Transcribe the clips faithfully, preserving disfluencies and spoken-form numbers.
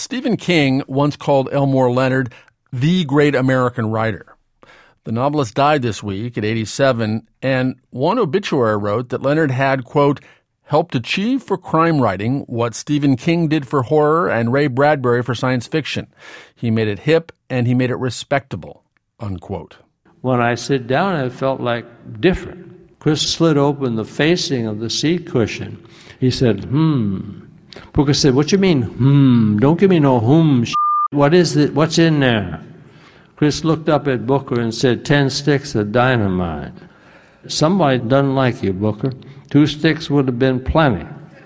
Stephen King once called Elmore Leonard the great American writer. The novelist died this week at eighty-seven, and one obituary wrote that Leonard had, quote, helped achieve for crime writing what Stephen King did for horror and Ray Bradbury for science fiction. He made it hip and he made it respectable, unquote. When I sit down, I felt like different. Chris slid open the facing of the seat cushion. He said, hmm. Booker said, what you mean, hmm? Don't give me no hmm. Sh-. What is it? What's in there? Chris looked up at Booker and said, ten sticks of dynamite. Somebody doesn't like you, Booker. Two sticks would have been plenty.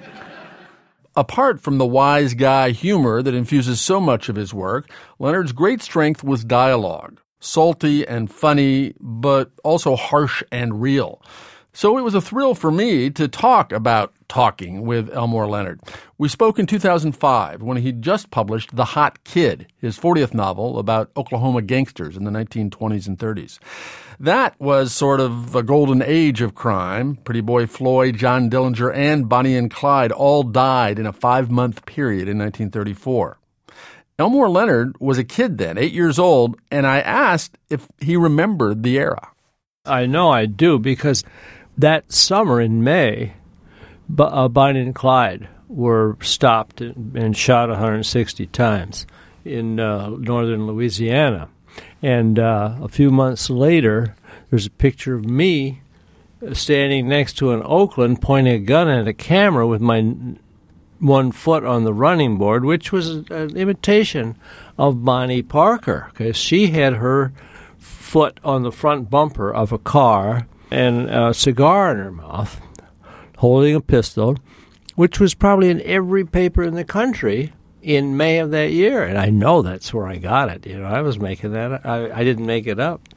Apart from the wise guy humor that infuses so much of his work, Leonard's great strength was dialogue. Salty and funny, but also harsh and real. So it was a thrill for me to talk about talking with Elmore Leonard. We spoke in two thousand five when he just published The Hot Kid, his fortieth novel about Oklahoma gangsters in the nineteen twenties and thirties. That was sort of a golden age of crime. Pretty Boy Floyd, John Dillinger, and Bonnie and Clyde all died in a five-month period in nineteen thirty-four. Elmore Leonard was a kid then, eight years old, and I asked if he remembered the era. I know I do, because that summer in May, uh, Bonnie and Clyde were stopped and shot one hundred sixty times in uh, northern Louisiana. And uh, a few months later, there's a picture of me standing next to an Oakland pointing a gun at a camera with my one foot on the running board, which was an imitation of Bonnie Parker, because she had her foot on the front bumper of a car and a cigar in her mouth, holding a pistol, which was probably in every paper in the country in May of that year. And I know that's where I got it. You know, I was making that. I, I didn't make it up.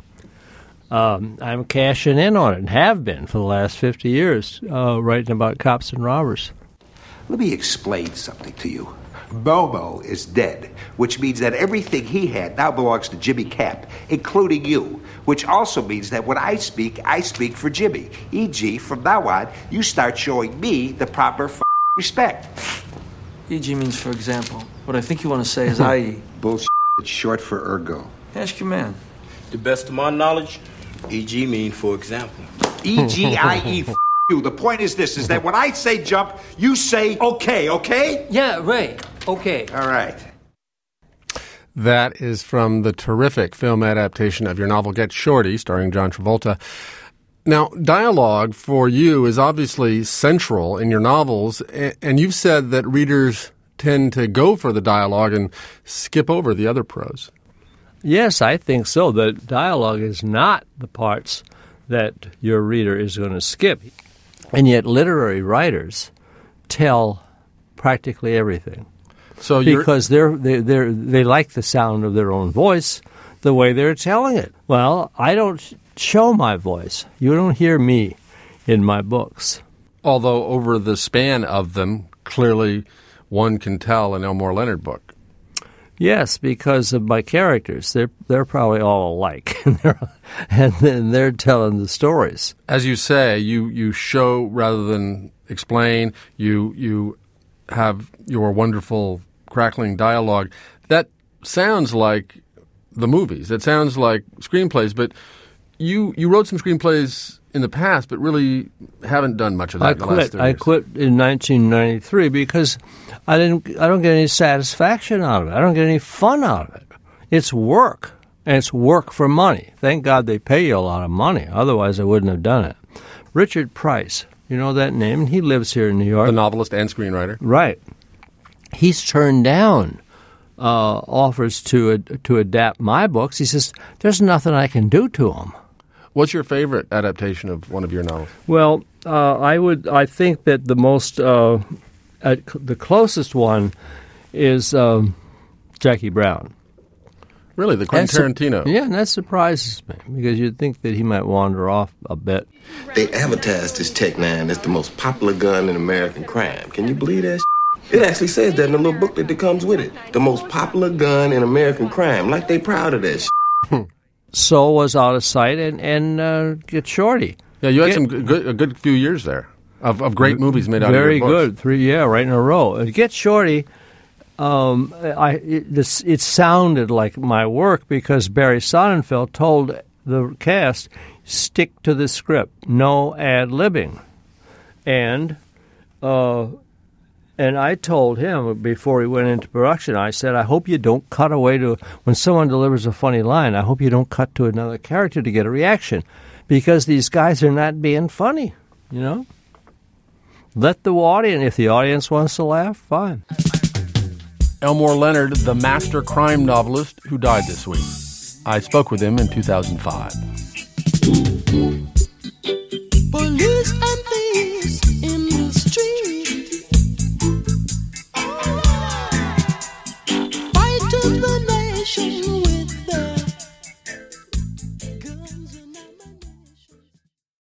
Um, I'm cashing in on it and have been for the last fifty years, uh, writing about cops and robbers. Let me explain something to you. Bobo is dead, which means that everything he had now belongs to Jimmy Cap, including you, which also means that when I speak, I speak for Jimmy. for example, from now on, you start showing me the proper f- respect. for example means for example. What I think you want to say is that is. Bullshit. It's short for ergo. Ask your man. The best of my knowledge, for example means for example. E G I E f- you. The point is this, is that when I say jump, you say okay, okay? Yeah, Ray. Okay. All right. That is from the terrific film adaptation of your novel Get Shorty, starring John Travolta. Now, dialogue for you is obviously central in your novels, and you've said that readers tend to go for the dialogue and skip over the other prose. Yes, I think so. The dialogue is not the parts that your reader is going to skip. And yet literary writers tell practically everything. So because they're, they they they like the sound of their own voice, the way they're telling it. Well, I don't show my voice. You don't hear me in my books. Although over the span of them, clearly one can tell an Elmore Leonard book. Yes, because of my characters. They're they're probably all alike, and they're, and then they're telling the stories. As you say, you, you show rather than explain. You you have your wonderful crackling dialogue. That sounds like the movies. It sounds like screenplays. But you you wrote some screenplays in the past, but really haven't done much of that I in the quit. last thirty I years. quit in nineteen ninety-three because I didn't. I don't get any satisfaction out of it. I don't get any fun out of it. It's work, and it's work for money. Thank God they pay you a lot of money. Otherwise, I wouldn't have done it. Richard Price, you know that name? He lives here in New York. The novelist and screenwriter. Right. He's turned down uh, offers to ad- to adapt my books. He says, "There's nothing I can do to them." What's your favorite adaptation of one of your novels? Well, uh, I would. I think that the most, uh, uh, the closest one, is um, Jackie Brown. Really, the Quentin That's Tarantino? A, yeah, and that surprises me because you'd think that he might wander off a bit. They advertised this Tech nine as the most popular gun in American crime. Can you believe that? It actually says that in the little booklet that comes with it. The most popular gun in American crime. Like they proud of that shit. So was Out of Sight and, and uh, Get Shorty. Yeah, you had Get, some good, a good few years there of, of great movies made out very of your books. Very good. Three, yeah, right in a row. Uh, Get Shorty um, I it, this, it sounded like my work because Barry Sonnenfeld told the cast, stick to the script, no ad-libbing. And uh, and I told him before he went into production, I said, I hope you don't cut away to, when someone delivers a funny line, I hope you don't cut to another character to get a reaction, because these guys are not being funny, you know? Let the audience, if the audience wants to laugh, fine. Elmore Leonard, the master crime novelist who died this week. I spoke with him in two thousand five.